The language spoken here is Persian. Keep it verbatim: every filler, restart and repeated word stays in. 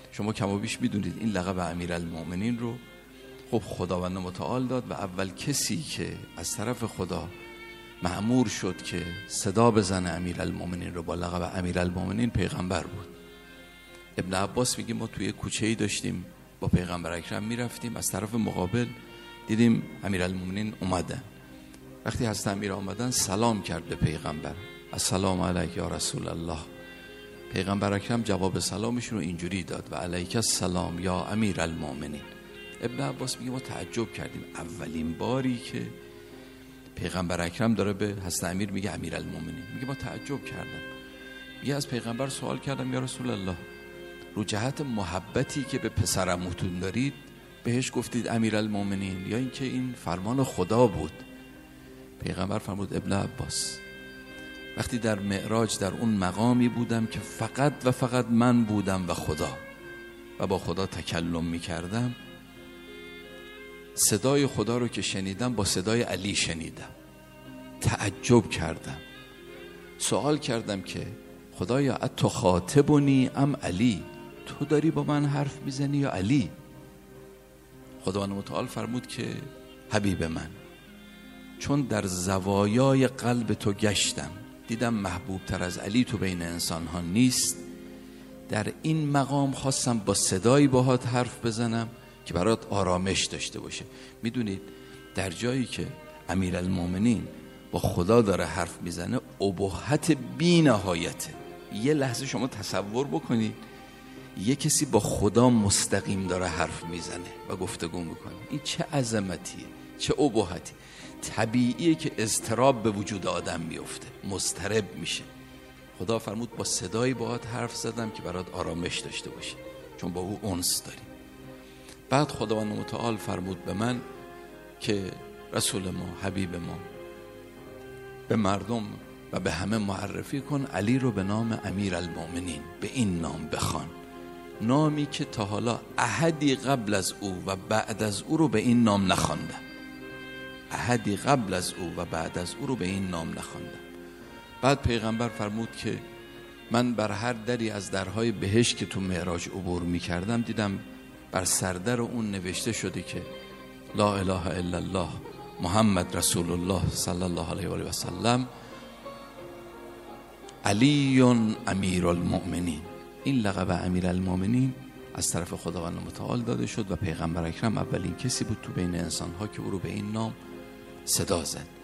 شما کم و بیش میدونید این لقب امیرالمؤمنین رو خب خداوند متعال داد و اول کسی که از طرف خدا مأمور شد که صدا بزنه امیرالمؤمنین رو با لقب امیرالمؤمنین پیغمبر بود. ابن عباس میگه ما توی کوچه‌ای داشتیم با پیغمبر اکرم میرفتیم، از طرف مقابل دیدیم امیرالمؤمنین اومدن. وقتی حضرت امیر آمدن سلام کرد به پیغمبر، السلام علیک یا رسول الله. پیغمبر اکرم جواب سلامشون رو اینجوری داد و علیک السلام یا امیرالمؤمنین. ابن عباس میگه ما تعجب کردیم، اولین باری که پیغمبر اکرم داره به حضرت امیر میگه امیرالمؤمنین. میگه ما تعجب کردم، میگه از پیغمبر سوال کردم یا رسول الله رو جهت محبتی که به پسرعموتون دارید بهش گفتید امیرالمؤمنین یا اینکه این فرمان خدا بود؟ پیغمبر فرمود ابن عباس وقتی در معراج در اون مقامی بودم که فقط و فقط من بودم و خدا و با خدا تکلم میکردم، صدای خدا رو که شنیدم با صدای علی شنیدم، تعجب کردم، سوال کردم که خدایا اتو خاطبونی ام علی، تو داری با من حرف میزنی یا علی؟ خداوند متعال فرمود که حبیب من، چون در زوایای قلب تو گشتم دیدم محبوب تر از علی تو بین انسان ها نیست، در این مقام خواستم با صدایی باهات حرف بزنم که برات آرامش داشته باشه. میدونید در جایی که امیرالمؤمنین با خدا داره حرف میزنه ابهت بی نهایته. یه لحظه شما تصور بکنید یه کسی با خدا مستقیم داره حرف میزنه و گفتگو میکنه، این چه عظمتیه، چه ابهتی. طبیعیه که اضطراب به وجود آدم میفته، مضطرب میشه. خدا فرمود با صدایی باهات حرف زدم که برات آرامش داشته باشه، چون با او انس داری. بعد خداوند متعال فرمود به من که رسول ما، حبیب ما، به مردم و به همه معرفی کن علی رو به نام امیرالمؤمنین، به این نام بخوان، نامی که تا حالا احدی قبل از او و بعد از او رو به این نام نخواندم. احدی قبل از او و بعد از او رو به این نام نخواندم. بعد پیغمبر فرمود که من بر هر دری از درهای بهشت که تو معراج عبور می کردم دیدم بر سردر اون نوشته شده که لا اله الا الله محمد رسول الله صلی الله علیه و آله و سلم علی امیرالمؤمنین. این لقب امیرالمؤمنین از طرف خداوند متعال داده شد و پیغمبر اکرم اولین کسی بود تو بین انسان‌ها که او رو به این نام صدا زد.